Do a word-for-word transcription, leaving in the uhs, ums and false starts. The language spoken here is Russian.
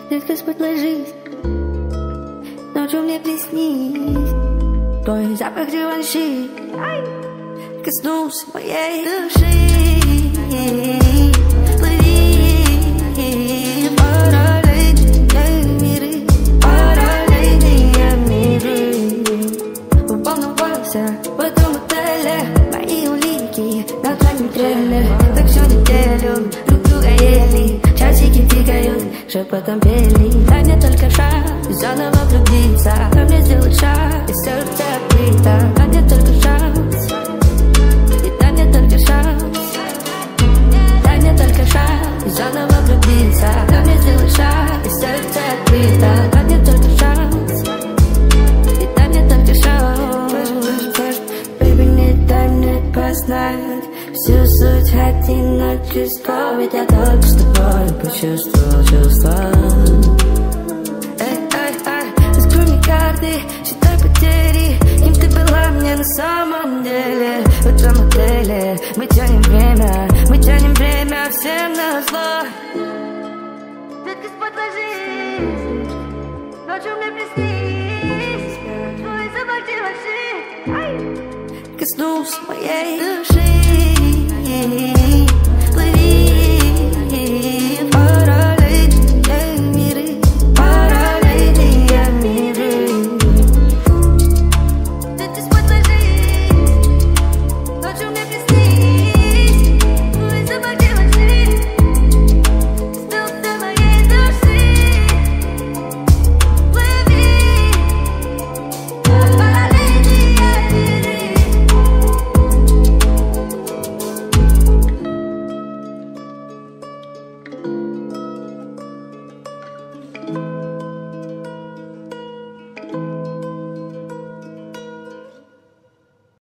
Редко спать ложись, ночью мне приснись твой запах реванши коснулся моей души. Плыви параллельные миры, параллельные миры. Волновался в этом отеле, мои улики на твоем трейле. Так всю неделю друг друга ели, часики тикают, шепотом пели. Дай мне только шанс заново влюбиться, дай мне сделать шаг, и сердце открыто. Дай мне только шанс, и дай мне только шанс. Дай мне только шанс заново влюбиться, дай мне сделать шаг, и сердце открыто. Дай мне только шанс, и дай мне только шанс. Baby, не дай мне познать всю суть один чувства, ведь я только с тобой почувствовал чувства. Эй, эй, эй, раскрой мне карты, считай потери, кем ты была мне на самом деле. В этом отеле мы тянем время, мы тянем время всем на зло. Детка, спать ложись, ночью мне приснись твой запах реванши коснулся моей души.